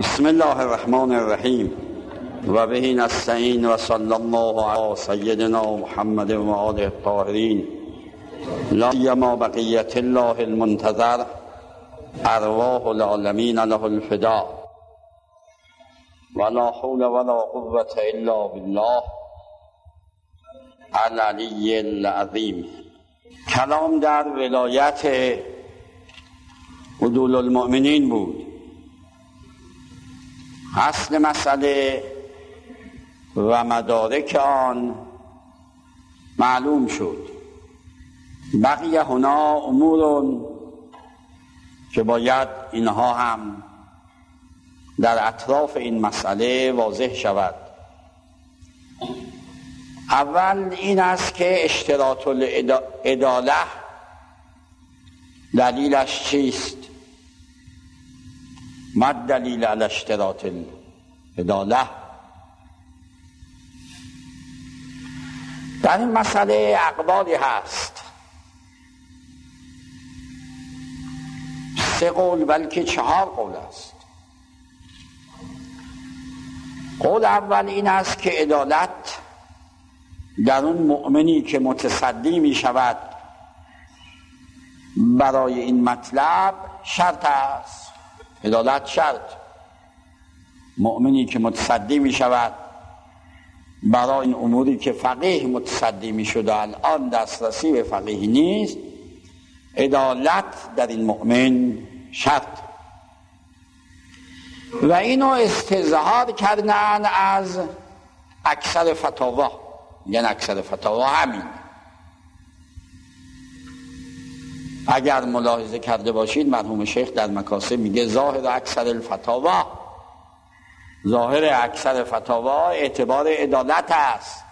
بسم الله الرحمن الرحیم و به نستعین و صلی الله علی سیدنا محمد و آله الطاهرین لا سیما بقیة الله المنتظر ارواح العالمین له الفداء ولا حول ولا قوة الا بالله العلی العظیم. کلام در ولایت عدول المؤمنین بود. اصل مسئله و مدارک آن معلوم شد. بقیه هنا امور که باید اینها هم در اطراف این مسئله واضح شود. اول این است که اشتراط العداله دلیلش چیست؟ ما دلیل علی اشتراط العداله؟ در این مسئله اقوالی هست، 3 قول بلکه 4 قول است. قول اول این است که عدالت در اون مؤمنی که متصدی می شود برای این مطلب شرط است. عدالت شرط. مؤمنی که متصدی می شود برای این اموری که فقیه متصدی می شد و الان دسترسی به فقیه نیست، عدالت در این مؤمن شرط. و اینو استظهار کردن از اکثر فتاوا. یعنی اکثر فتاوا همین. اگر ملاحظه کرده باشید مرحوم شیخ در مکاسب میگه ظاهر اکثر الفتاوا، ظاهر اکثر فتاوا اعتبار عدالت است.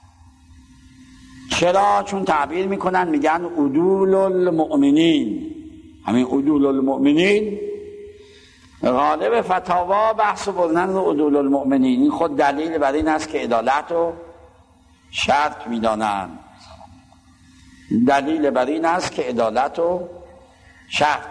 چرا؟ چون تعبیر میکنن میگن عدول المؤمنین. همین عدول المؤمنین غالب فتاوا بحث بردن رو عدول المؤمنین. این خود دلیل بر این است که عدالت رو شرط میدانند. دلیل بر این است که عدالت رو شرط.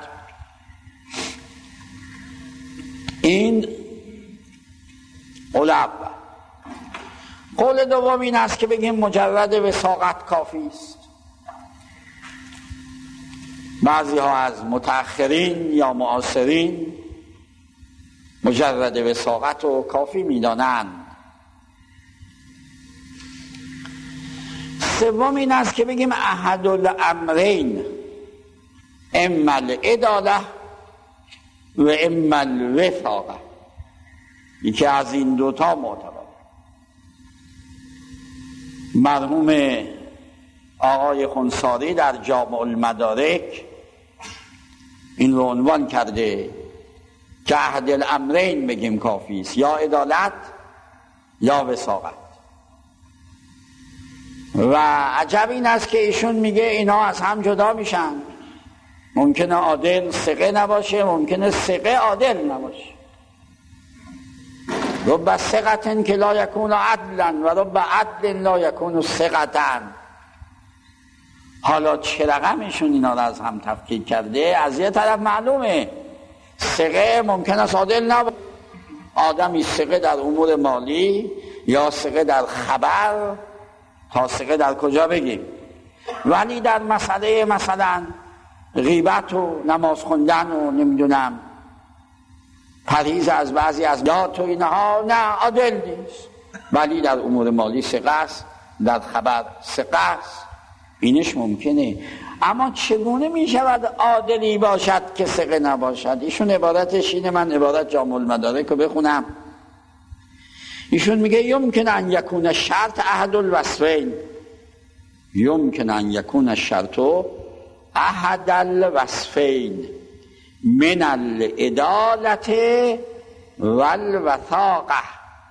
این قول اول. قول دوم این است که بگیم مجرد وثاقت کافی است. بعضی ها از متأخرین یا معاصرین مجرد وثاقت رو کافی میدانند. سوم این است که بگیم احد الامرین اما العداله و اما الوثاقه. یکی از این دوتا معتبر. مرحوم آقای خنثاری در جامع المدارک این رو عنوان کرده که احد الامرین بگیم کافی است، یا عدالت یا وثاقت. و عجب این است که ایشون میگه اینا از هم جدا میشن. ممکنه عادل ثقه نباشه، ممکنه ثقه عادل نباشه. رب ثقة که لا یکون عدلا و رب عدل لا یکون ثقة. حالا چه رقمشون اینا رو از هم تفکیک کرده؟ از یه طرف معلومه ثقه ممکن است عادل نباشه. آدمی ثقه در امور مالی یا ثقه در خبر، تا ثقه در کجا بگیم؟ ولی در مسئله مثلا غیبت و نماز خوندن و نمیدونم پرهیز از بعضی از یاد و اینها نه عادل نیست. ولی در امور مالی ثقه است، در خبر ثقه است. اینش ممکنه. اما چگونه می شود عادلی باشد که ثقه نباشد؟ ایشون عبارتش اینه. من عبارت جامع المدارک رو بخونم. ایشون میگه یمکن ان یکون شرط احد الوصفین. یمکن ان یکون الشرط احد الوصفین من العدالت والوثاقه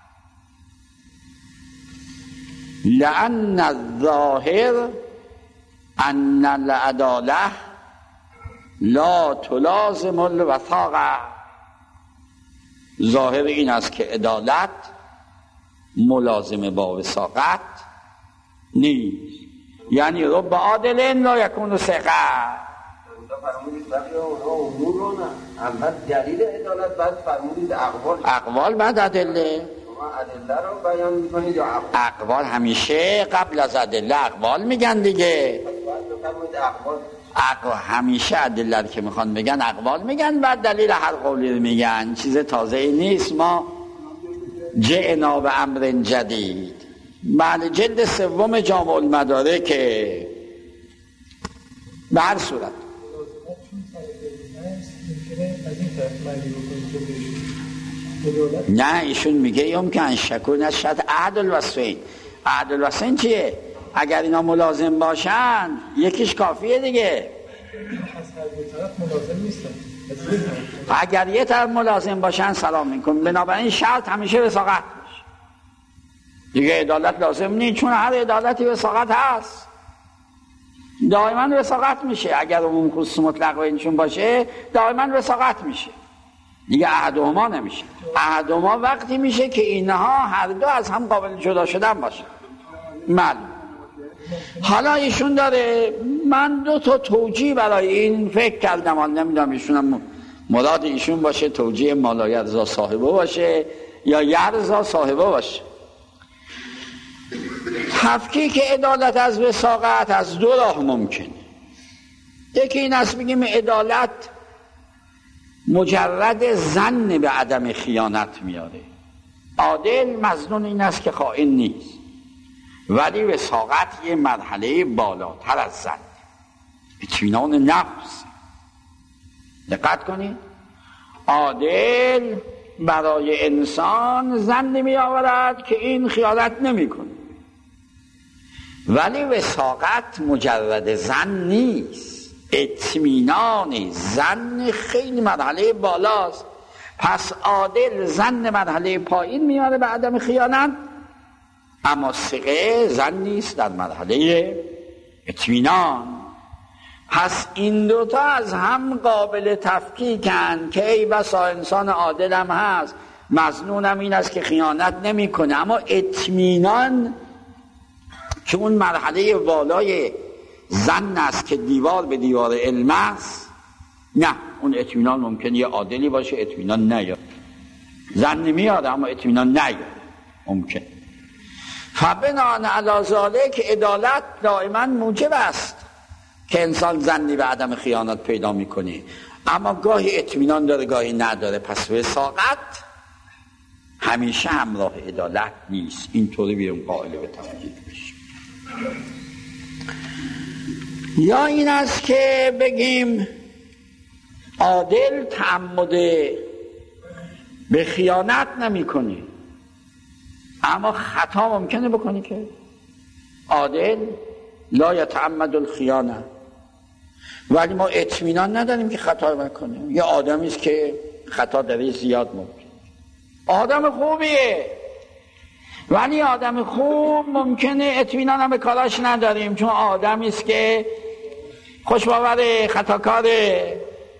لأن الظاهر ان العداله لا تلازم الوثاقه. ظاهر این است که عدالت ملازم با وثاقت نیست. یعنی رب عادل لا یکون ثقه. فرمودید بقیه اونا امور رو نه اول دلیل عدالت بعد فرمودید اقوال بعد ادله. شما ادله رو بیان میکنید یا اقوال همیشه قبل از ادله اقوال میگن دیگه. همیشه ادله که میخوان بگن اقوال میگن بعد دلیل هر قولی رو میگن. چیز تازه ای نیست. ما جئنا به امر جدید. بله جلد 3 جامع المدارک که به هر صورت نه ایشون میگه یمکن شکون از شرط عهد الوصفین. عهد الوصفین چیه؟ اگر اینا ملازم باشن یکیش کافیه دیگه. اگر یه طرف ملازم باشن سلام میکن. بنابراین شرط همیشه وثاقت میشه دیگه. عدالت لازم نیست چون هر عدالتی وثاقت هست. دائما وثاقت میشه. اگر عموم خصوص مطلق بینشون باشه دائما وثاقت میشه دیگه. احدهما نمیشه. احدهما وقتی میشه که اینها هر دو از هم قابل جدا شدن باشه. معلوم. حالا ایشون داره، من 2 تا توجیه برای این فکر کردم، حالا نمیدونم ایشون مراد ایشون باشه توجیه مالایرزا صاحبه باشه یا یرزا صاحبه باشه. تفکیک عدالت از وثاقت از 2 راه ممکنه. یکی این است بگیم عدالت مجرد ظن به عدم خیانت میاره. عادل مظنون این است که خائن نیست، ولی وثاقت یه مرحله بالاتر از ظن، اطمینان نفس. دقت کنید، عادل برای انسان ظن می آورد که این خیانت نمی کنه، ولی وثاقت مجرد ظن نیست، اطمینان. ظن خیلی مرحله بالاست. پس عادل ظن مرحله پایین میاره به عدم خیانت، اما ثقه ظن نیست در مرحله اطمینان. پس این 2 تا از هم قابل تفکیکن که ای بسا انسان عادل هم هست، مظنونم این است که خیانت نمی کنه، اما اطمینان که اون مرحله والای ظن است که دیوار به دیوار علم است، نه، اون اطمینان ممکنه یه عادلی باشه اطمینان نیاد. ظن نمیاد اما اطمینان نیاد ممکن. فبناء علی ذلک عدالت دائما موجب است که انسان ظنی به عدم خیانت پیدا میکنه، اما گاهی اطمینان داره گاهی نداره. پس وثاقت همیشه همراه عدالت نیست. اینطوری بیرون قائل به تفکیک بشیم. یا این است که بگیم عادل تعمد به خیانت نمی کنه، اما خطا ممکنه بکنی که عادل لا یتعمد الخیانه، ولی ما اطمینان نداریم که خطا بکنه. یه آدمی است که خطا داره زیاد ممکن، آدم خوبیه، ولی آدم خوب ممکنه اطمینان هم به کاراش نداریم، چون آدمی است که خوشباوره، خطاکاره،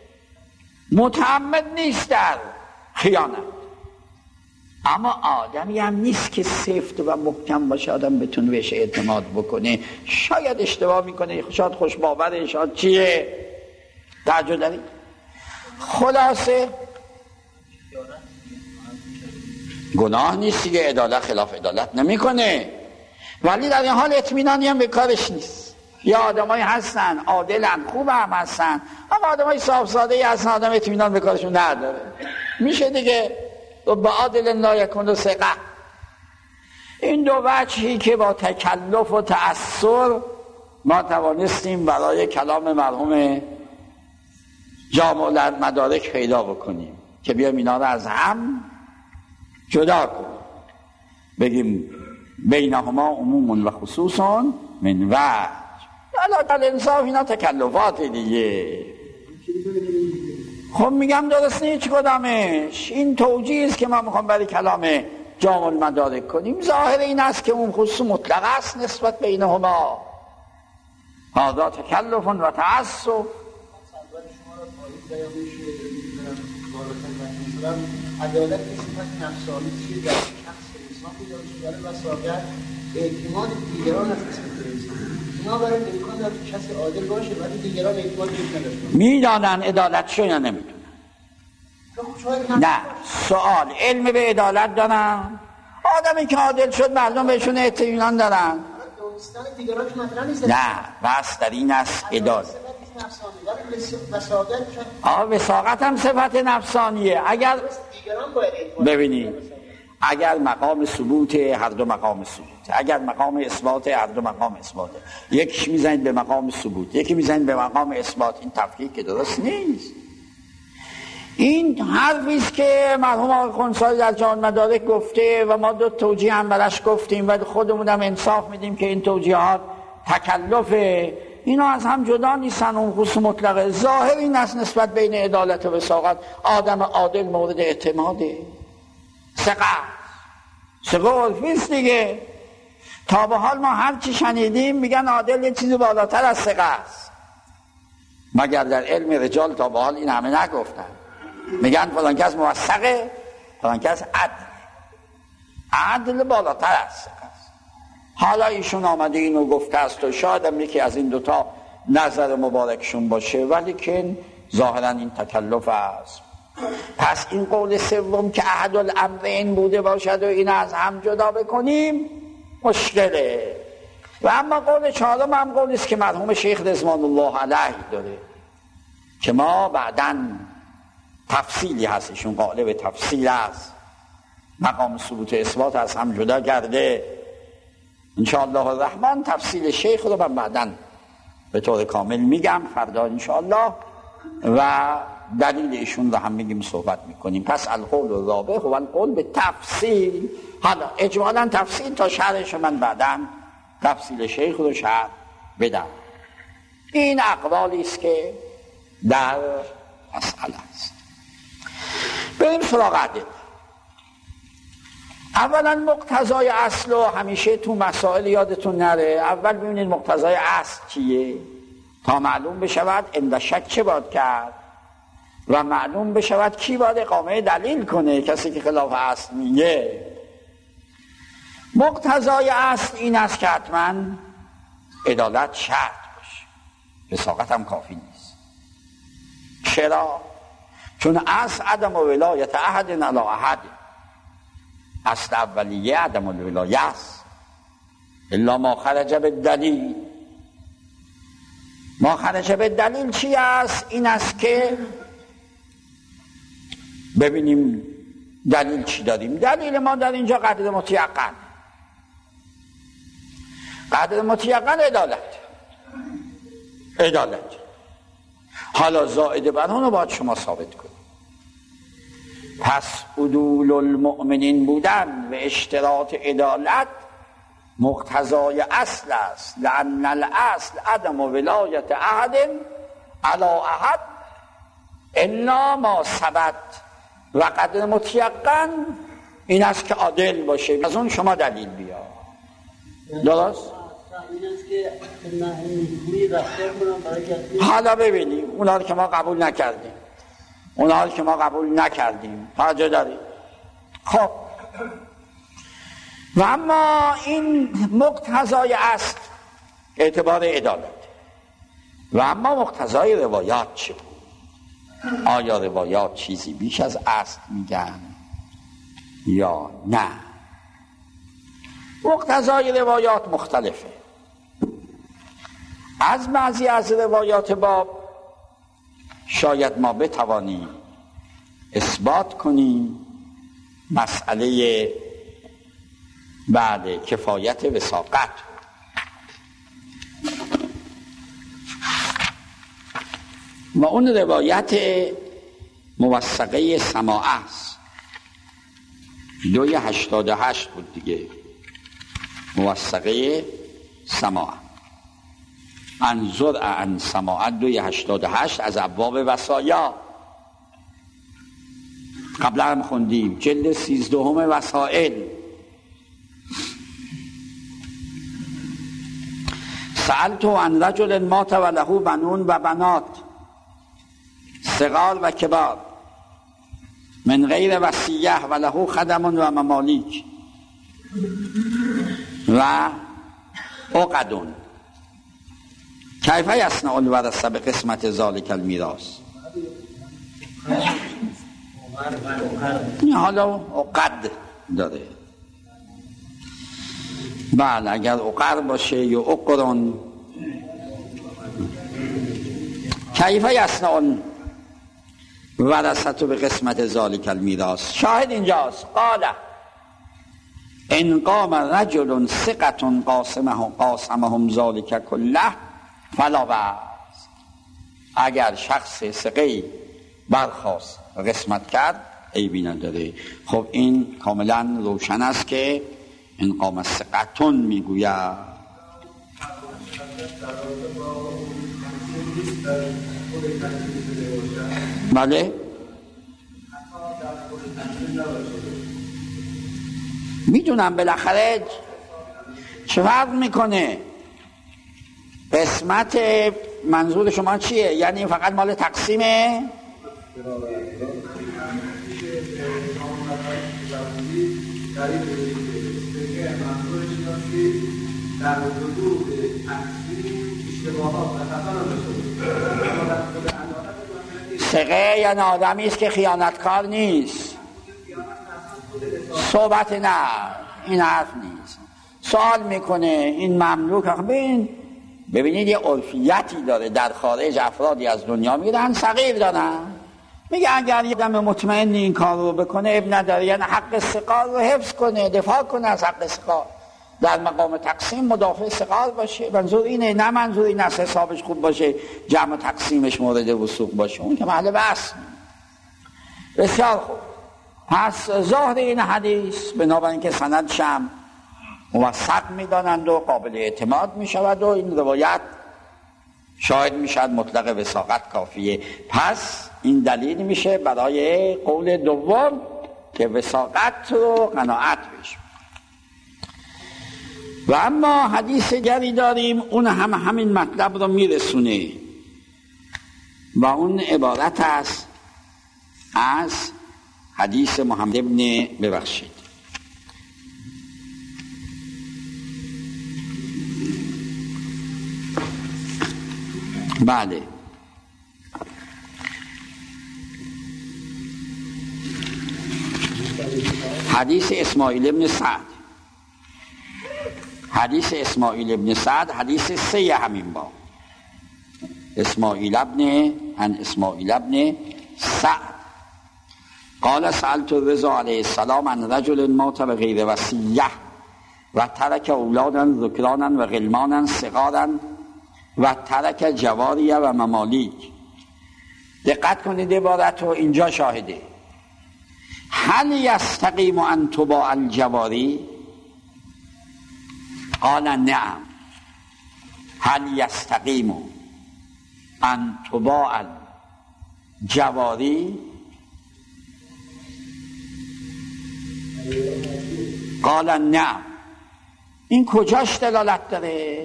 متعمد نیست در خیانت. اما آدمی هم نیست که سفت و محکم باشه آدم بتونه بهش اعتماد بکنه. شاید اشتباه میکنه، شاید خوشباوره، شاید چیه، تعجب دارید. خلاصه گناه نیست دیگه، عدالت خلاف عدالت نمیکنه، ولی در این حال اطمینانی هم به کارش نیست. یا آدمایی هستن عادلن، خوب هم هستن، اما آدمای صاف ساده هستن آدم اطمینان به کارشون نداره. میشه دیگه با عادل لا یکون ثقه. این 2 وجهی که با تکلف و تأثر ما توانستیم برای کلام مرحوم جامع المدارک پیدا بکنیم که بیایم اینا رو از هم جدا کنیم، بگیم بینهما عموم و خصوص من وجه. حالا انصاف اینا تکلفات دیگه. خب میگم درست نیست کدامش. این توجیه است که ما میخوام برای کلام جامع المدارک کنیم. ظاهر این است که اون خصوص مطلق است نسبت بینهما، هذا تکلف و تعصب. عدالت صفت نفسانی چیه در شخص انسان بیدار شده و وثاقت اعتماد دیگران از قسمت انسان. اینا برای امکان داره کسی عادل باشه ولی دیگران اعتماد نداشتن. میدانن عدالت شو یا نمیدونن؟ نه، سوال علم به عدالت دارن؟ آدمی که عادل شد مردم بهشون اطمینان دارن؟ نه، بس در این است عدالت. وساقت هم صفت نفسانیه. اگر ببینید، اگر مقام ثبوت هر دو مقام ثبوت، اگر مقام اثبات هر دو مقام اثباته، یکی میزنید به مقام ثبوت یکی میزنید به مقام اثبات، این تفکیک که درست نیست. این حرفی است که مرحوم آقای خنثی در جامع مدارک گفته و ما 2 توجیه هم براش گفتیم و خودمون هم انصاف میدیم که این توجیهات تکلفه، اینا از هم جدا نیستن. اون خصوص مطلقه ظاهر این است نسبت بین عدالت و وساقت آدم عادل مورد اعتماده، ثقه عرفیست دیگه. تا به حال ما هر چی شنیدیم میگن عادل یه چیزی بالاتر از ثقه است، مگر در علم رجال تا به حال این همه نگفتن. میگن فلان کس موثقه، فلان کس عدل بالاتر از ثقه است. حالا ایشون آمده اینو گفته است و شاید هم یکی از این 2 تا نظر مبارکشون باشه، ولی که ظاهرا این تکلف است. پس این قول سوم که احد الامرین بوده باشد و این از هم جدا بکنیم مشکله. و اما قول 4 هم قولی است که مرحوم شیخ رضوان الله علیه داره که ما بعداً تفصیلی هستشون قالب تفصیل است، مقام ثبوت اثبات از هم جدا کرده. انشاءالله الرحمن تفصیل شیخ رو من بعداً به طور کامل میگم فردا انشاءالله و دلیل ایشون رو هم میگیم صحبت میکنیم. پس القول الرابع هو القول به تفصیل. حالا اجمالا تفصیل تا شرحش من بعداً تفصیل شیخ رو شرح بدم. این اقوالی است که در مسئله است. بریم سراغ ادله. اولا مقتضای اصل رو همیشه تو مسائل یادتون نره. اول ببینید مقتضای اصل چیه تا معلوم بشود عند شک چه باید کرد و معلوم بشود کی باید اقامه دلیل کنه. کسی که خلاف اصل میگه. مقتضای اصل این است که حتما عدالت شرط باشه، وساقت هم کافی نیست. چرا؟ چون اصل عدم ولایت احد علی احد، اصل اولیه عدم الولایه است الا ما خرج بالدلیل. ما خرج بالدلیل چی است؟ این است که ببینیم دلیل چی داریم. دلیل ما در اینجا قدر متیقن. قدر متیقن عدالت. حالا زائد بر اون رو باید شما ثابت کنید. پس عدول المؤمنین بودن و اشتراط عدالت مقتضای اصل است، لأن الاصل عدم ولایت احد علی احد الا ما ثبت. و قدر متیقن این است که عادل باشه. از اون شما دلیل بیا. درست؟ حالا ببینیم اونا رو که ما قبول نکردیم توجه داریم. خب و اما این مقتضای اصل اعتبار عدالت. و اما مقتضای روایات چه بود؟ آیا روایات چیزی بیش از اصل میگن یا نه؟ مقتضای روایات مختلفه. از بعضی از روایات باب شاید ما بتوانیم اثبات کنیم مسئله بعد کفایت وثاقت. و اون روایت موثقه سماع است. 288 بود دیگه، موثقه سماع. انظر عن سماع 288 از ابواب وصایا. قبلا هم خوندیم جلد 13 وسائل. سألت عن رجل مات و له بنون و بنات صغار و کبار من غیر وصیه و له خدم و ممالیک و عقد کیف یصنع الورثه بقسمت ذلک المیراث. این حالا عقد داره. بله اگر عقر باشه یا عقرون. کیف یصنع ورثة به قسمت ذالک المیراث. شاهد اینجاست. قال ان قام رجل ثقة قاسمهم ذالک کله فلا بأس. اگر شخص ثقه‌ای برخاست و قسمت کرد عیبی نداره. خب این کاملا روشن است که ان قام ثقة میگوید. بله میدونم بالاخره چه فرق میکنه قسمت. منظور شما چیه؟ یعنی فقط مال تقسیمه؟ ثقه یعنی آدمی است که خیانتکار نیست. صحبت نه، این حرف نیست. سوال میکنه این مملوک. ببینید یه عرفیتی داره در خارج. افرادی از دنیا میرن صغیر دارن، میگه اگر یه دم مطمئن این کار رو بکنه اب نداره، یعنی حق ثقار رو حفظ کنه، دفاع کنه از حق ثقار، در مقام تقسیم مدافع ثقار باشه. منظور اینه، نه منظور این است حسابش خوب باشه جمع تقسیمش مورد وثوق باشه، اون که محل بحث. بسیار خوب. پس ظاهر این حدیث بنابراین که سند شم موثق میدانند و قابل اعتماد میشود و این روایت شاهد میشد مطلق وثاقت کافیه. پس این دلیل میشه برای قول دوم که وثاقت رو قناعت بشه. و اما حدیث دیگری داریم اون همین مطلب رو میرسونه و اون عبارت است از حدیث محمد ابن ببخشید بله حدیث اسماعیل ابن سعد. حدیث اسماعیل ابن سعد حدیث 3 همین با اسماعیل ابن سعد قال سألت الرضا علیه السلام عن رجل مات بغیر وصیه و ترک اولادا ذکرانا و غلمانا صغارا و ترک جواریه و ممالیک. دقت کنید عبارت رو، اینجا شاهده. هل یستقیم ان تباع الجواری؟ قال نعم. هل یستقیم ان تباع الجواری؟ قال نعم. این کجاش دلالت داره؟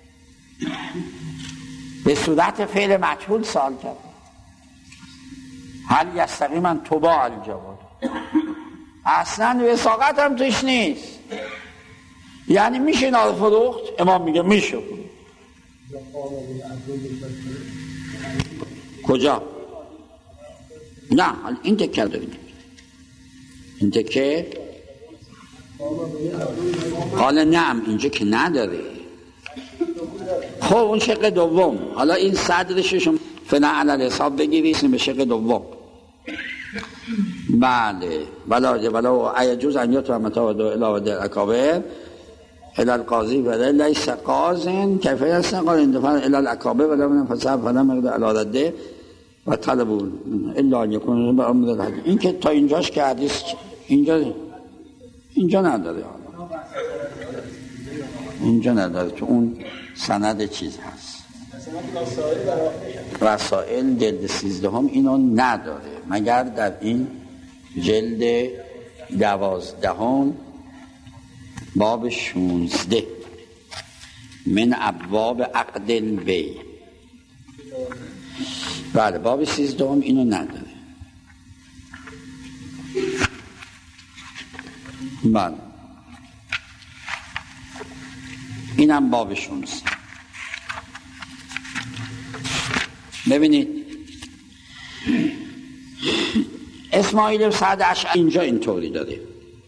به صورت فعل مجهول سوال کرد. هل یستقیم ان تباع الجواری؟ اصلا وثاقت هم توش نیست. یعنی میشه اینا رو فروخت؟ امام میگه میشه فروخت. کجا؟ نه این تکه داریم. این تکه قال نعم اینجا که نداره. خب اون شق دوم. حالا این صدرش شما فنا علی حساب بگیرید به شق دوم. بله ولا ایجوز ان یتو متاع دو الی در اکابر الی القاضی و لیس قاضن کیف یستقال اندفاع الی الاکابر ولا من فصاب فلا مقدار علی رده و طلبون الا ان یکون به امر الحدیث. این که تا اینجاش که حدیث اینجا نداره. اینجا نداره تو اون سند چیز هست. رسائل جلد 13 اینو نداره مگر در این جلد 12 باب 16 من ابواب عقد البیع. بله باب 13 اینو نداره. بله اینم باب 16. ببینید اسماعیل سعد اشعری اینجا اینطوری داره: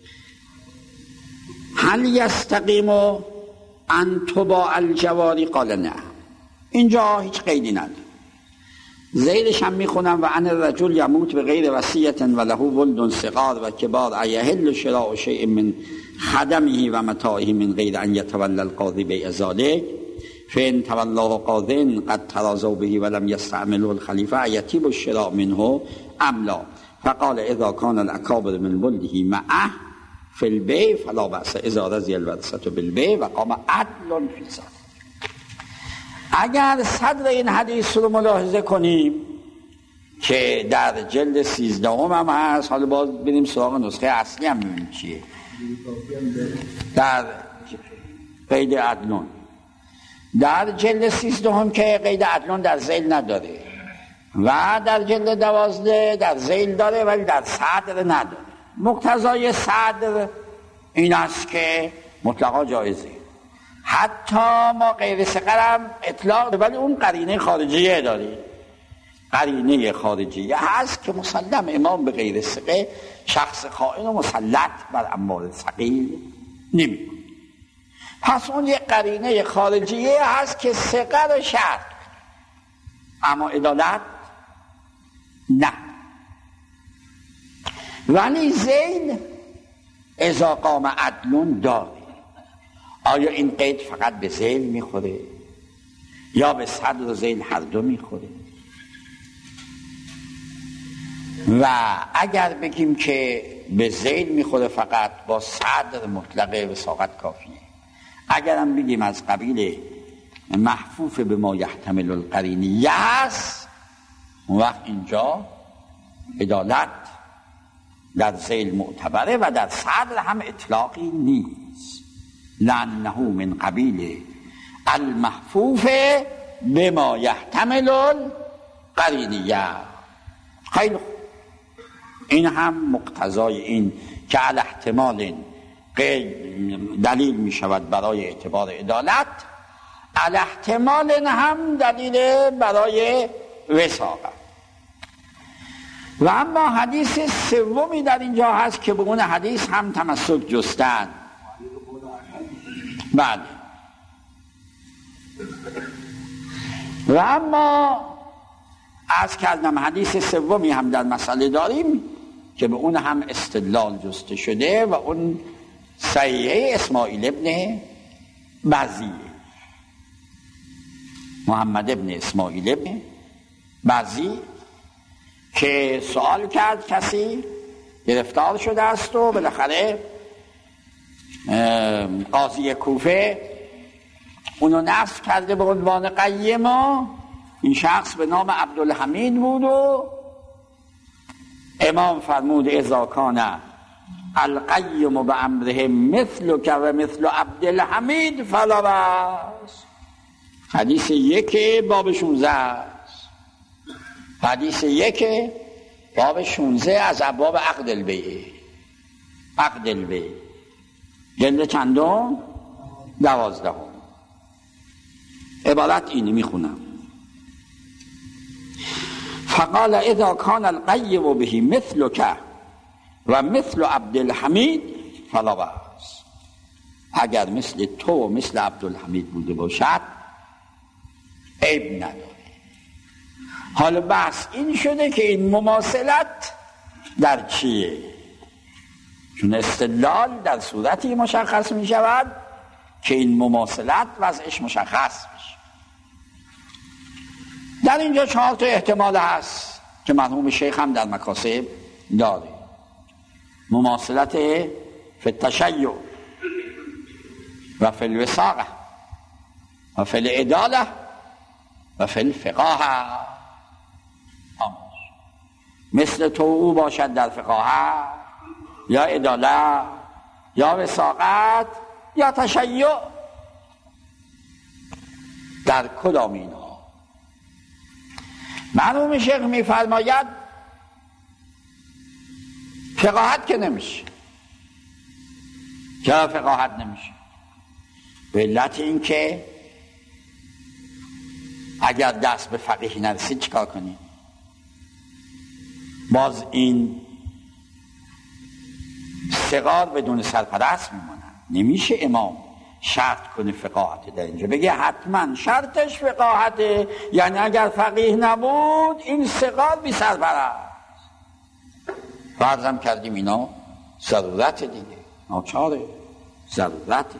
هل یستقیم ان تباع الجواری؟ قال نه. اینجا هیچ قیدی نداره. زیدش هم میخونم: و ان الرجل یموت بغیر وصیت و له ولد صغار و کبار ایحل شراء شیء من خدمه و متاعه من غیر ان یتولی القاضی بیع ذلک فان تولاه قاض قد تراضوا به ولم یستعمله الخلیفه یتیب الشراء منه ام لا؟ فقال اذا كان الاکابر من ولده معه فی البیع فلا بأس اذا رضی الورثة بالبیع و قام عدل فی ذلک. اگر صدر این حدیث رو ملاحظه کنیم که در جلد 13 هم هست، حالا باز بریم سراغ نسخه اصلی هم ببینیم چیه. در قید عدلون در جلد 13 هم که قید عدلون در ذیل نداره و در جلد 12 در ذیل داره ولی در صدر نداره. مقتضای صدر این است که مطلقا جایزه، حتی ما غیر ثقه اطلاق، ولی اون قرینه خارجیه داری. قرینه خارجیه هست که مسلم امام به غیر ثقه شخص خائن و مسلط بر اموال ثقیل نمی. پس اون یک قرینه خارجیه هست که ثقه رو شرط، اما عدالت نه. ولی ذیل اذا قام عدلون داره. آیا این قید فقط به ذیل میخوره یا به صدر و ذیل هر دو میخوره؟ و اگر بگیم که به ذیل میخوره فقط، با صدر مطلق وثاقت کافیه. اگر هم بگیم از قبیل محفوف به ما یحتمل القرینیه است، اون وقت اینجا عدالت در ذیل معتبره و در صدر هم اطلاقی نیست، لانه من قبیل المحفوف بما یحتمل القرینیه. خیلی خوب، این هم مقتضای این که علی احتمال دلیل می شود برای اعتبار عدالت، علی احتمال هم دلیل برای وثاقت. و اما حدیث سومی در اینجا هست که به اون حدیث هم تمسک جستن. بله. و اما از کردم حدیث سومی هم در مسئله داریم که به اون هم استدلال جسته شده و اون صحیحه اسماعیل ابن بزی، محمد ابن اسماعیل ابن بزی، که سوال کرد کسی گرفتار شده است و بالاخره قاضی کوفه اونو نصب کرده به عنوان قیم. این شخص به نام عبدالحمید بود و امام فرمود اذا کان القیم بامره مثلک و مثل عبدالحمید فلا بأس. حدیث 1 باب 16 است. حدیث 1 باب 16 از ابواب عقد البیع. عقد البیع جلد چندم؟ 12. عبارت اینی میخونم: فقال اذا كان القیم به مثلک و مثل عبدالحمید فلا بأس. اگر مثل تو و مثل عبدالحمید بوده باشد عیب نداره. حالا بحث این شده که این مماثلت در چیه؟ چون استدلال در صورتی مشخص می شود که این مماثلت وضعش مشخص میشه. در اینجا 4 تا احتمال هست که مرحوم شیخ هم در مکاسب داره. مماثلت فی التشیع و فی الوثاقه و فی العداله و فی الفقاهه. مثل تو او باشد در فقاهه یا عداله یا وثاقت یا تشیع. در کدام اینها؟ مرحوم شیخ میفرماید فقاهت که نمیشه. چرا فقاهت نمیشه؟ به علت این که اگر دست به فقیه نرسید چیکار کنی؟ باز این ثقار بدون سرپرست میمونن. نمیشه امام شرط کنه فقاهت در اینجا، بگه حتما شرطش فقاهته، یعنی اگر فقیه نبود این ثقار بی سرپرست. فرضم کردیم اینا ضرورت دیگه، ناچاره، ضرورته.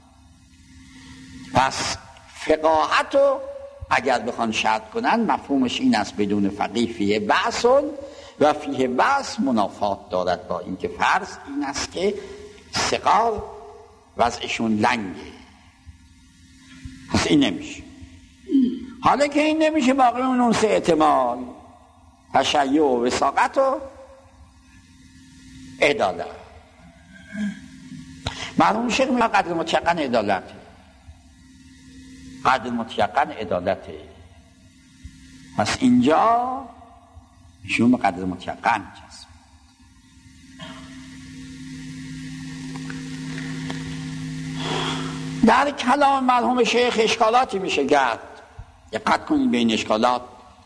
پس فقاهت رو اگر بخوان شرط کنن مفهومش این است بدون فقیه فیه بحثون و فیه بحث منافات دارد با اینکه فرض این است که ثقار وضعشون لنگه. پس این نمیشه. حالا که این نمیشه باقی اون سه احتمال، تشیع و وثاقت و عدالت. مرحوم شیخ میگه قدر متیقن عدالته، قدر متیقن عدالته. پس اینجا ایشون به قدر متیقن چست. در کلام مرحوم شیخ اشکالاتی میشه کرد، دقت کنید به این اشکالات.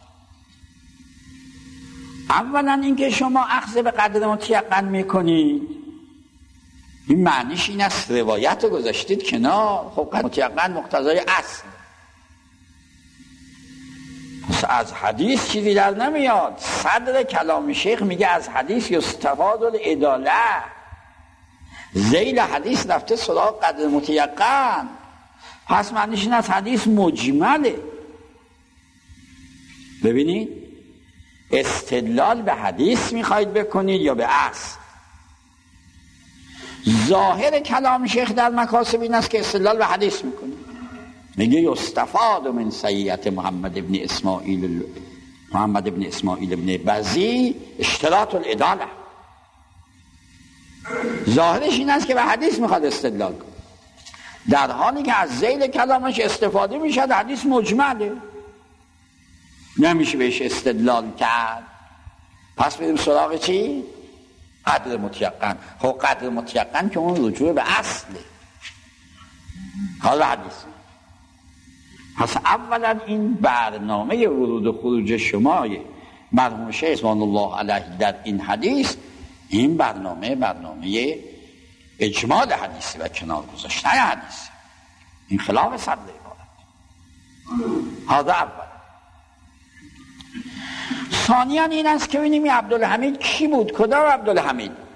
اولا اینکه شما اخذ به قدر متیقن میکنید، این معنیش این است روایت رو گذاشتید کنار. خب قدر متیقن مقتضای اصل، پس از حدیث چیزی در نمیاد. صدر کلام شیخ میگه از حدیث یستفاد العداله، ذیل حدیث رفته سراغ قدر متیقن، پس معنیش این از حدیث مجمله. ببینید استدلال به حدیث میخواید بکنید یا به اصل؟ ظاهر کلام شیخ در مکاسب این است که استدلال به حدیث میکنید. میگه یستفاد من سیئت محمد ابن اسماعیل ابن بزی اشتراط العداله. ظاهرش این است که به حدیث میخواد استدلال کنه، در حالی که از ذیل کلامش استفاده میشد حدیث مجمله، نمیشه بهش استدلال کرد. پس بریم سراغ چی؟ قدر متیقن. خب قدر متیقن که اون رجوع به اصله، حالا حدیث. پس اولا این برنامه ورود و خروج شمای مرحوم شیخ رضوان الله علیه در این حدیث، این برنامه اجمال حدیثی و کنار گذاشتن حدیثی، این خلاف صدر عبارت. هذا اول. ثانیاً این است که ببینیم عبدالحمید کی بود؟ کدام عبدالحمید بود؟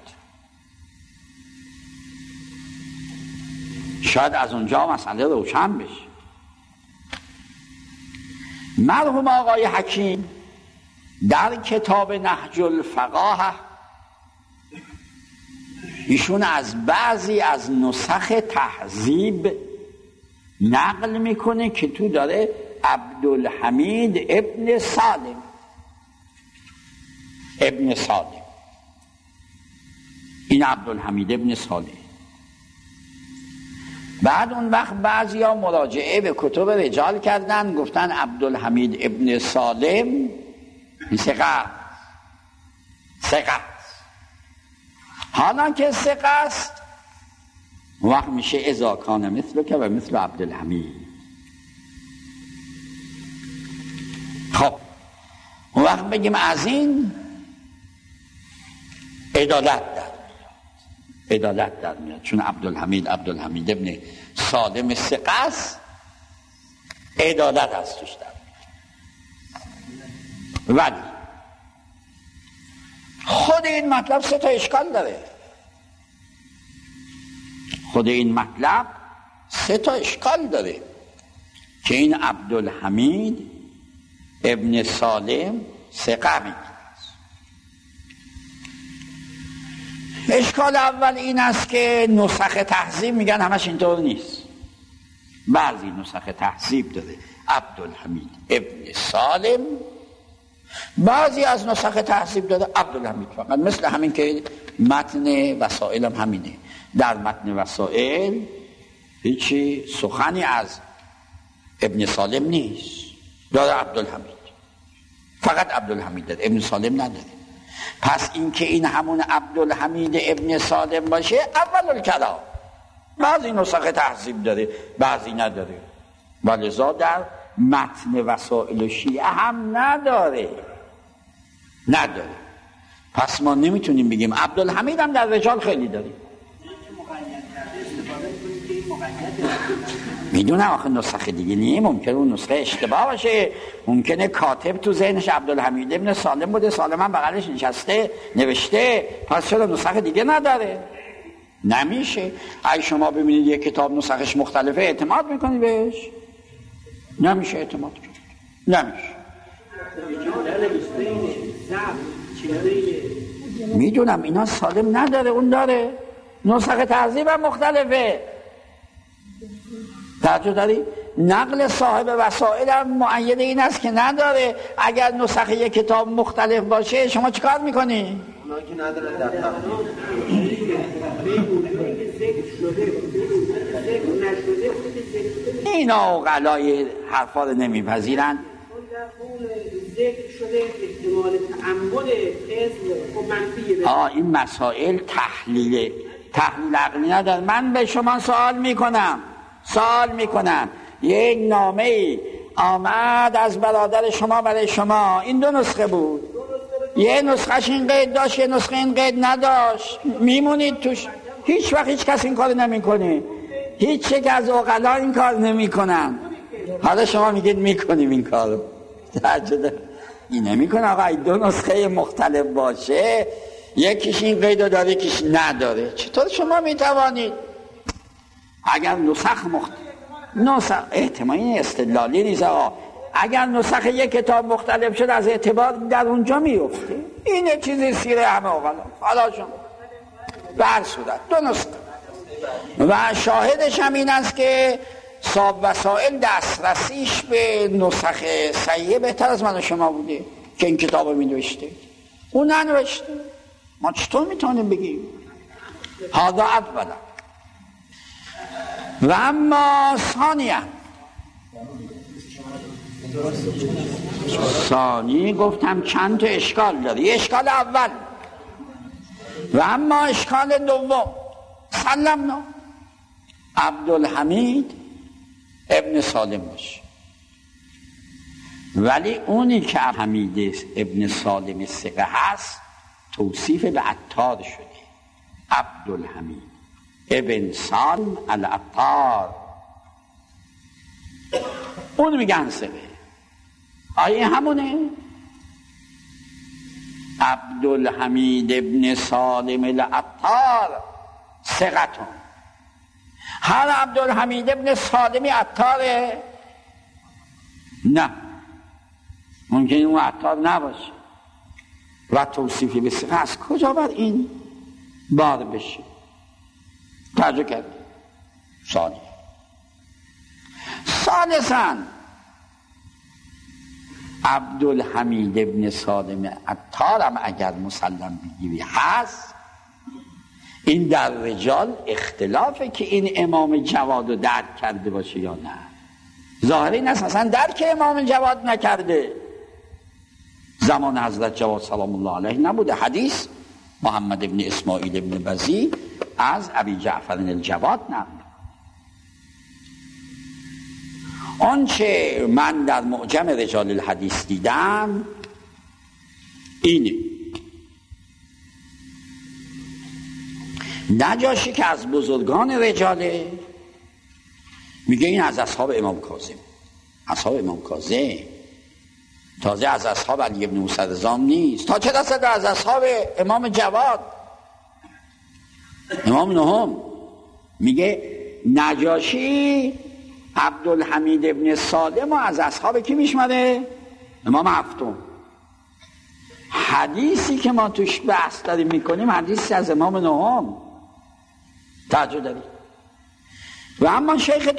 شاید از اونجا مسئله روشن بشه. مرحوم آقای حکیم در کتاب نهج الفقاهه ایشون از بعضی از نسخ تهذیب نقل میکنه که تو داره عبدالحمید ابن سالم. این عبدالحمید ابن سالم. بعد اون وقت بعضی ها مراجعه به کتب رجال کردن، گفتن عبدالحمید ابن سالم ثقه. حالا که ثقه است وقت میشه اذا کان مثل که و مثل عبدالحمید. خب اون وقت بگیم از این عدالت در میاد، چون عبدالحمید ابن سالم ثقه است، عدالت هست توش در میاد. ولی خود این مطلب سه تا اشکال داره. که این عبدالحمید ابن سالم ثقه میگه. اشکال اول این است که نسخ تهذیب میگن همش اینطور نیست. بعضی نسخ تهذیب داره عبدالحمید ابن سالم، بعضی از نسخ تهذیب داره عبدالحمید فقط. مثل همین که متن وسائل هم همینه. در متن وسائل هیچی سخنی از ابن سالم نیست، داره عبدالحمید، فقط عبدالحمید داره، ابن سالم نداره. پس این که این همون عبدالحمید ابن سالم باشه اول الکلام. بعضی نسخ تهذیب داره بعضی نداره، ولذا در متن وسائل شیعه هم نداره. پس ما نمیتونیم بگیم. عبدالحمید هم در رجال خیلی داریم. میدونم آخه نسخه دیگه نیه، ممکنه اون نسخه اشتباه باشه، ممکنه کاتب تو ذهنش عبدالحمید ابن سالم بوده، سالم هم بغلش نشسته نوشته، پس چرا نسخه دیگه نداره؟ نمیشه. اگه شما ببینید یک کتاب نسخش مختلفه اعتماد میکنید بهش؟ نمیشه اعتماد کنید، نمیشه. میدونم اینا سالم نداره، اون داره. نسخه تهذیب هم مختلفه. توجه داری؟ نقل صاحب وسائل هم مؤید این است که نداره. اگر نسخه یک کتاب مختلف باشه شما چیکار میکنی؟ اونا که نداره در تقریب اینا عقلای حرفا رو نمیپذیرن. ذکر شده احتمال تعمد حزب و منفیه. این مسائل تحلیل عقلی نداره. من به شما سوال میکنم یک نامه ای آمد از برادر شما برای شما، این 2 نسخه بود، یه نسخهش این قید داشت، یه نسخه این قید نداشت، میمونید توش. هیچ وقت هیچ کس این کار نمیکنه، هیچ یک از عقلا این کار نمیکنن. حالا شما میگید میکنیم این کارو. این نمیکنه. آقا 2 نسخه مختلف باشه، یکیش این قید داره یکیش نداره، چطور شما میتوانید؟ اگر نسخ احتمالی استدلالی نیست آقا. اگر نسخ یک کتاب مختلف شد از اعتبار در اونجا میفته. این چیزی سیره همه آقا. حالا شما بر صورت 2 نسخه و شاهدش هم این است که صاحب وسائل دسترسیش به نسخ صحیحه بهتر از من و شما بوده که این کتاب رو می‌نوشته، اون ننوشته. ما چطور میتونیم بگیم؟ هذا اولا. و اما ثانی گفتم چند تا اشکال داره. یه اشکال اول و اما اشکال دوم. سلمنا عبدالحمید ابن سالم باشه، ولی اونی که حمید ابن سالم ثقه هست توصیف به عطار شده. عبدالحمید ابن سالم العطار، اون میگن ثقه. آیه همونه. عبدالحمید ابن سالم العطار ثقتون. هر عبدالحمید ابن سالمی عطاره؟ نه، ممکنه اون عطار نباشه. و توصیفی به ثقه از کجا بر این بار بشه؟ توجه کرد. ثالثاً عبدالحمید ابن سالم عطار هم اگر مسلم بگیری هست، این در رجال اختلافه که این امام جواد رو درک کرده باشه یا نه. ظاهر این است اصلا درک امام جواد نکرده، زمان حضرت جواد سلام الله علیه نبوده. حدیث محمد ابن اسماعیل ابن بزی از ابی جعفر الجواد نبوده. آنچه من در معجم رجال الحدیث دیدم اینه: نجاشی که از بزرگان رجاله، میگه این از اصحاب امام کاظم. اصحاب امام کاظم تازه از اصحاب علی بن موسی رضا نیست، تا چه رسد از اصحاب امام جواد، امام نهم. میگه نجاشی عبدالحمید ابن سالم و از اصحاب کی میشماره؟ امام هفتم. حدیثی که ما توش بحث داریم میکنیم حدیثی از امام نهم. توجه دارید؟ و اما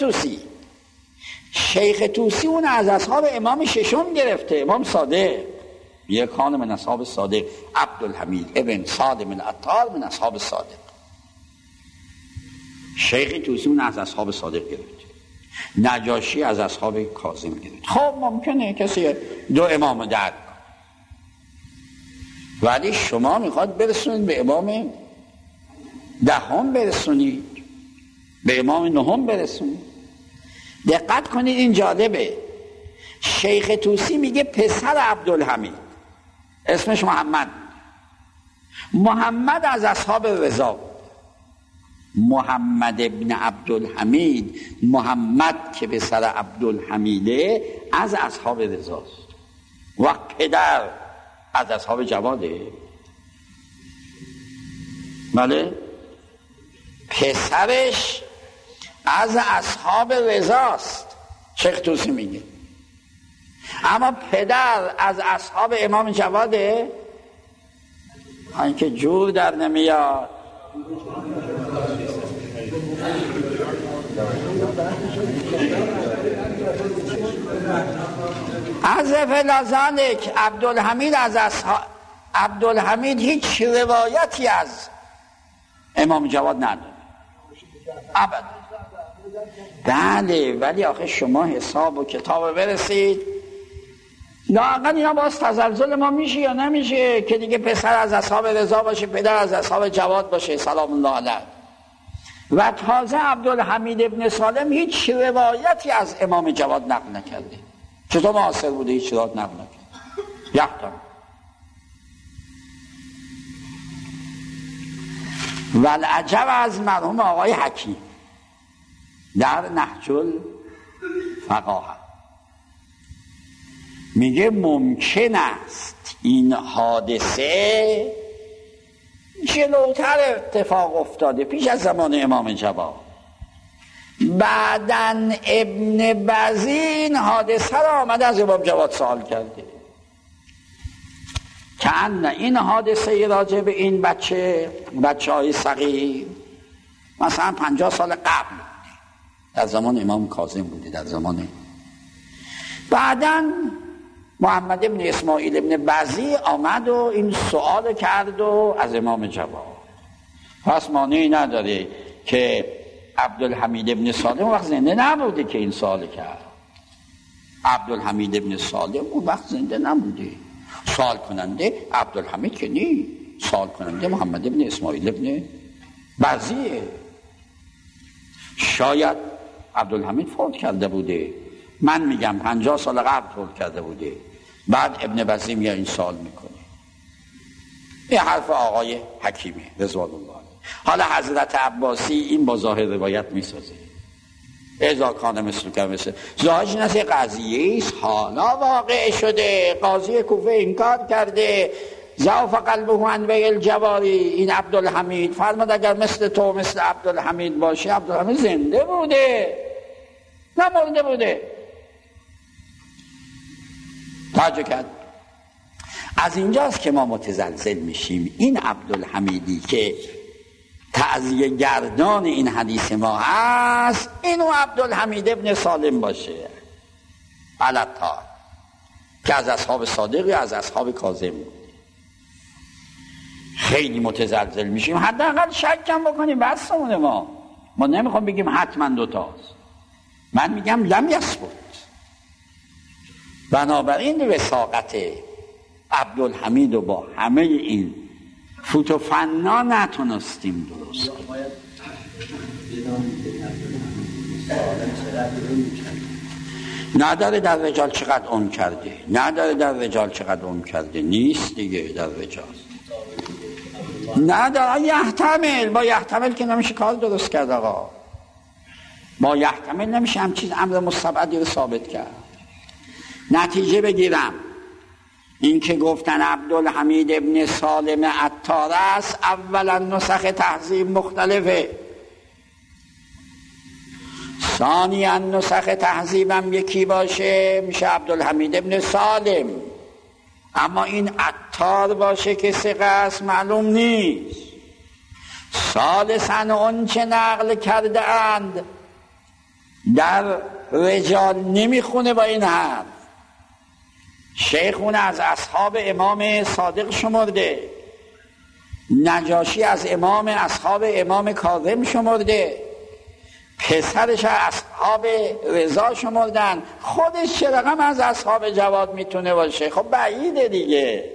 شیخ توسی اون از اصحاب امام ششم گرفته، امام صادق. یک خانم من اصحاب صادق، عبدالحمید ابن سالم العطار من اصحاب صادق. شیخ توسی اون از اصحاب صادق گرفته. نجاشی از اصحاب کاظم گرفت. خب ممکنه کسی 2 امام درک، ولی شما میخواد برسونید به امام دهم، برسونید به امام نهم، برسونید. دقت کنید این جالبه. شیخ توسی میگه پسر عبدالحمید، اسمش محمد، محمد از اصحاب رضا بود. محمد ابن عبدالحمید، محمد که به سر عبدالحمیده، از اصحاب رضاست. و پدر از اصحاب جواده. بله، پسرش از اصحاب رضاست، شیخ توسی میگه. اما پدر از اصحاب امام جواده. این که جور در نمیاد. از فلازانک عبدالحمید از اصحاب، عبدالحمید هیچ روایتی از امام جواد نداره ابدا. بله، ولی آخه شما حساب و کتاب برسید، لااقل اینا باز تزلزل ما میشه یا نمیشه که دیگه پسر از اصحاب رضا باشه، پدر از اصحاب جواد باشه سلام الله علیه. و تازه عبدالحمید ابن سالم هیچ روایتی از امام جواد نقل نکرده. چطور معاصر بوده هیچ روایت نقل نکرده؟ یحتمل. والعجب از مرحوم آقای حکیم در نهج الفقاهه میگه ممکن است این حادثه جلوتر اتفاق افتاده، پیش از زمان امام جواد. بعدن ابن بزی این حادثه را آمده از امام جواد سوال کرده که این حادثه راجع به این بچه های صغیر مثلا 50 سال قبل بوده، در زمان امام کاظم بوده، در زمان. بعدن محمد ابن اسماعیل ابن بزی آمد و این سوال کرد و از امام جواد. پس مانعی نداره که عبدالحمید ابن سالم وقت زنده نبوده که این سوال کرد. عبدالحمید ابن سالم اون وقت زنده نبوده. سوال کننده عبدالحمید که نی، سوال کننده محمد ابن اسماعیل ابن بزیه. شاید عبدالحمید فوت کرده بوده، من میگم 50 سال قبل فوت کرده بوده، بعد ابن بزی میاد این سوال میکنه. این حرف آقای حکیمه رضوان الله. حالا حضرت عباسی این با ظاهر روایت میسازه، اذا کان مثل که مثل ظاهرش این است قضیه است حالا واقع شده، قاضی کوفه انکار کرده، ضعف قلبه عن بیع الجواری. این عبدالحمید فرمود اگر مثل تو مثل عبدالحمید باشه، عبدالحمید زنده بوده نه مرده بوده. توجه کرد. از اینجاست که ما متزلزل میشیم. این عبدالحمیدی که تعزیه گردان این حدیث ما هست، اینو عبدالحمید ابن سالم باشه علتا که از اصحاب صادقی، از اصحاب کاظم بود. خیلی متزلزل میشیم. حداقل شک کم بکنیم بسمونه. ما نمیخوام بگیم حتما دوتاست، من میگم لم یثبت. بنابراین وثاقت عبدالحمید و با همه این فوت و فنا نتونستیم درست کنیم. نداره در رجال چقدر اون کرده، نداره در رجال چقدر اون کرده، نیست دیگه در رجال. نداره یحتمل، با یحتمل که نمیشه کار درست کرد آقا. با یحتمل نمیشه هم چیز امر مستبعدی رو ثابت کرد. نتیجه بگیرم، این که گفتن عبدالحمید ابن سالم عطار است، اولا نسخ تهذیب مختلفه، ثانیا نسخ تهذیبم یکی باشه میشه عبدالحمید ابن سالم، اما این عطار باشه که ثقه است معلوم نیست. ثالثا اون چه نقل کرده اند در رجال نمیخونه با این حرف. شیخون از اصحاب امام صادق شمرده، نجاشی از اصحاب امام کاظم شمرده، پسرش اصحاب رضا شمردن، خودش چه رقم از اصحاب جواد میتونه باشه؟ خب بعیده دیگه.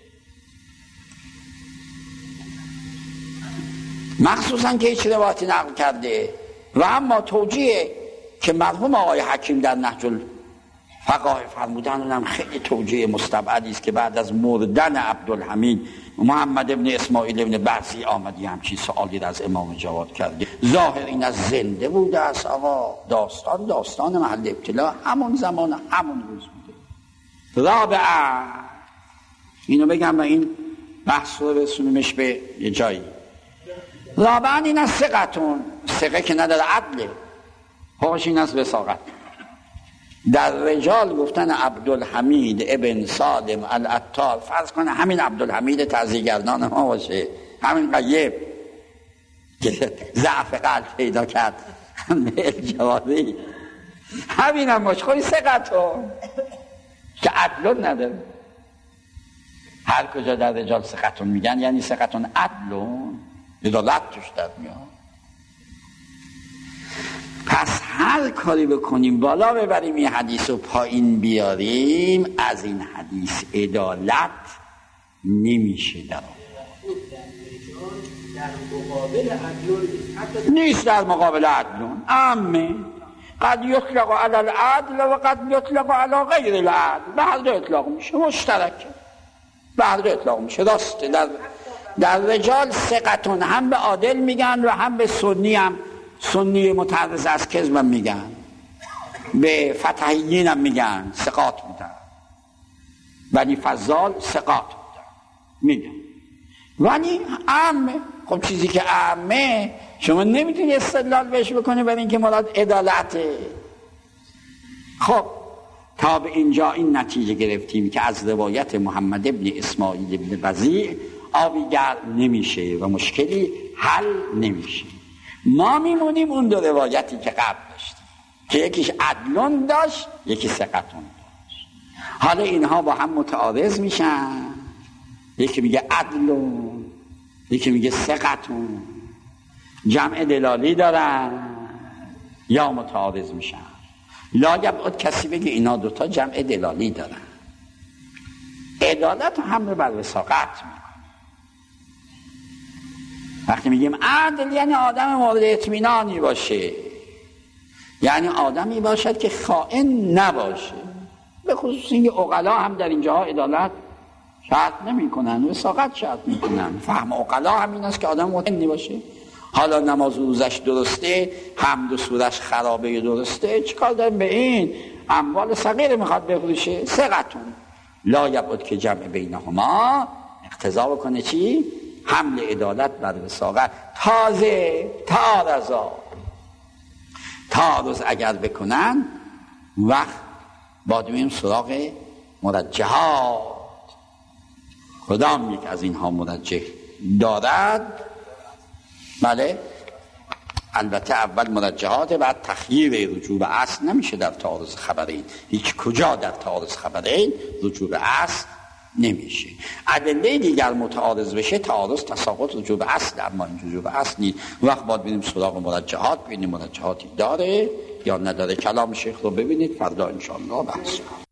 مخصوصا که هیچ روایتی نقل کرده. و اما توجیه که مرحوم آقای حکیم در نهج فقاهه فرمودن اونم خیلی توجیه مستبعدی است که بعد از مردن عبدالحمید محمد ابن اسماعیل ابن بعثی آمد یه همچین سوالی از امام جواد کرده. ظاهر این از زنده بوده است آقا، داستان محل ابتلا همون زمان همون روز بوده. رابعا اینو بگم و این بحث رو رسونیمش به یه جایی. رابعا این از ثقتون، ثقه که نداره عدله، حقش این از وثاقت. در رجال گفتن عبدالحمید ابن سالم العطار، فرض کنه همین عبدالحمید تعزیه‌گردان ما باشه، همین غیب که ضعف قلب پیدا کرد به الجوازی، همین هم باشه، خودی ثقتون که عدلون نداره. هر کجا در رجال ثقتون میگن یعنی ثقتون عدلون، عدالت توش در میاد. پس هر کاری بکنیم بالا ببریم این حدیث رو پایین بیاریم، از این حدیث عدالت نمیشه در مقابل عدلون نیست، در مقابل عدلون عامه قد یطلق علی العدل و قد یطلق علی غیر العدل، به هر دو اطلاق میشه، مشترکه، به هر دو اطلاق میشه. راسته در رجال ثقتون هم به عادل میگن و هم به سنی، هم سنی متعرض از کذب میگن، به فتحیین هم میگن ثقات بودن، ولی فضال ثقات بودن میگن، ولی عامه. خب چیزی که عامه شما نمیتونی استدلال بهش بکنی برای اینکه مراد عدالته. خب تا به اینجا این نتیجه گرفتیم که از روایت محمد ابن اسماعیل ابن وضیع آبی گرد نمیشه و مشکلی حل نمیشه. ما میمونیم اون دو روایتی که قبل داشتیم که یکیش عدلون داشت یکی ثقتون داشت. حالا اینها با هم متعارض میشن، یکی میگه عدلون یکی میگه ثقتون، جمع دلالی دارن یا متعارض میشن. لاجب کسی بگه اینا دوتا جمع دلالی دارن، عدالت هم رو بر وثاقت میکنه. وقتی میگیم عدل یعنی آدم مورد اطمینانی باشه، یعنی آدمی باشد که خائن نباشه. به خصوص اینکه عقلا هم در اینجاها عدالت شرط نمی کنن، وثاقت شرط می کنن. فهم عقلا هم این است که آدم مطمئن باشه. حالا نماز روزش درسته، حمد و سورش خرابه درسته، چیکار داریم به این؟ اموال صغیر میخواد بفروشه، ثقتون لا یبعد که جمع بینهما اقتضا بکنه چی؟ حمل عدالت بر وثاقت. تازه تعارض اگر بکنن وقت باید بریم سراغ مرجحات. کدام یک از اینها مرجح دارد؟ بله، البته اول مرجحات، بعد تخییر رجوع به اصل نمیشه در تعارض خبرین. هیچ کجا در تعارض خبرین رجوع به اصل نمیشه. ادله دیگر متعارض بشه، تعارض تساقط رجوع به اصل، اما این رجوع به اصل نیست. وقت باید بریم سراغ مرجحات، ببینیم مرجحاتی داره یا نداره. کلام شیخ رو ببینید فردا انشاءالله بحث